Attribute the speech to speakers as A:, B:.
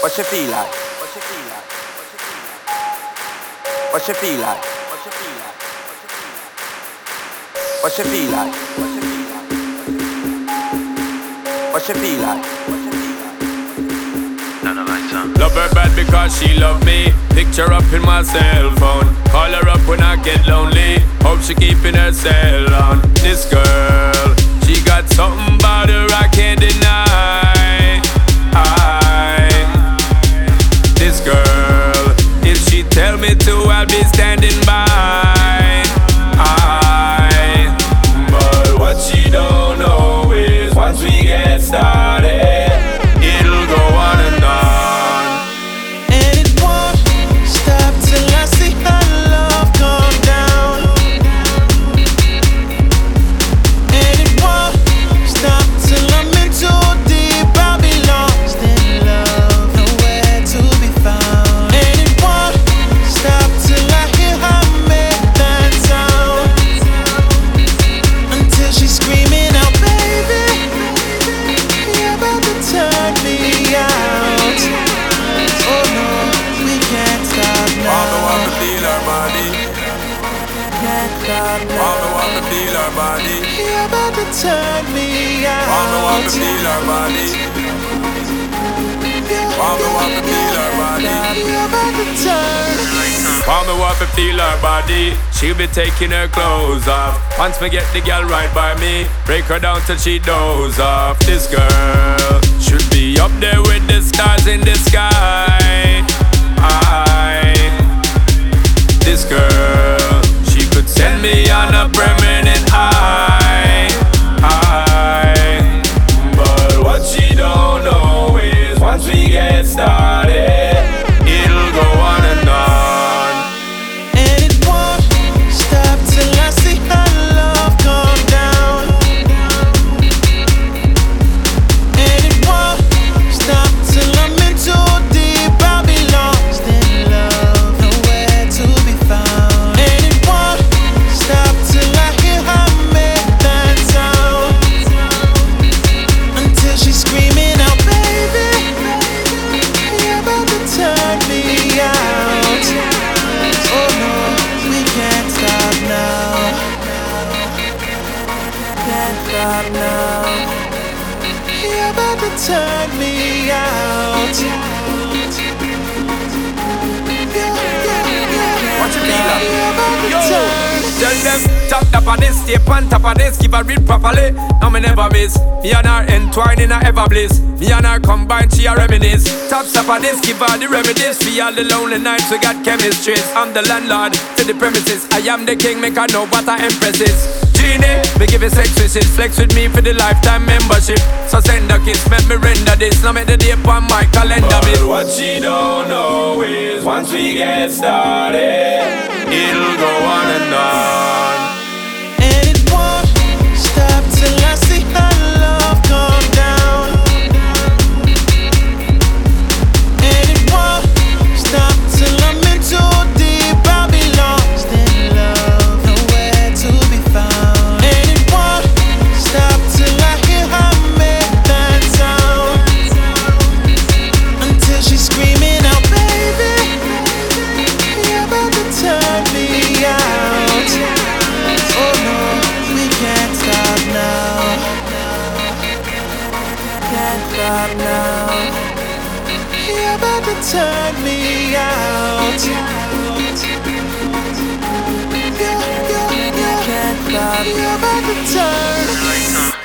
A: What you feel like? What you feel like? What you feel like? What you feel like? What you feel like? What you feel like? What you feel like?
B: Love her bad because she love me. Picture up in my cell phone. Call her up when I get lonely. Hope she keeping her cell on. This girl, she got something about her I can't deny. This girl, if she tell me to, I'll be standing by. But what she don't know is once we get started, it'll go on and on.
C: And it won't stop till I see her love come down. And it won't stop till I'm in too deep. I'll be lost in love, nowhere to be found. And it won't stop till I hear her make that sound, until she's screaming out, baby, you're about to turn me out. Oh no, we can't stop now.
B: All the want to feel her body.
C: Can't stop now.
B: All the want to feel her body.
C: You're about to turn me out.
B: All the want to feel her body. All the want to feel her body.
C: You're about to turn.
B: All me want to feel her body. She'll be taking her clothes off. Once me get the girl right by me, break her down till she doze off. This girl should be up there with the stars in the sky. This girl, she could send me on a permanent high. But what she don't know is once we get started, it'll go on and on.
C: And it won't stop till I see her love come down. And it won't stop till I'm in too deep. I'll be lost in love, nowhere to be found. And it won't stop till I hear her make that sound, until she's screaming out, baby, you're about to turn me out. Oh no, we can't stop now. Can't stop now. You're about to turn me out.
B: What you feel like?
C: You're about to turn.
B: Tell them, top of this, step on top of this, give her read properly. No me never miss. Me and her entwine in a ever bliss. Me and her combine, she a reminisce. Top of this, give her the remedies. For all the lonely nights, we got chemistries. I'm the landlord to the premises. I am the king, make her know what her empress is. Genie, me give you sex wishes. Flex with me for the lifetime membership. So send a kiss, make me render this. Now make the day on my calendar. But what she don't know is once we get started, it'll go on and on.
C: And it won't stop till I see her love come down. And it won't stop till I'm in too deep. I'll be lost in love, nowhere to be found. And it won't stop till I hear her make that sound, until she's screaming out, baby, you're about to turn me out. Oh no, we can't stop now. Can't stop now. You're about to turn me out. Can't stop. You're about to turn.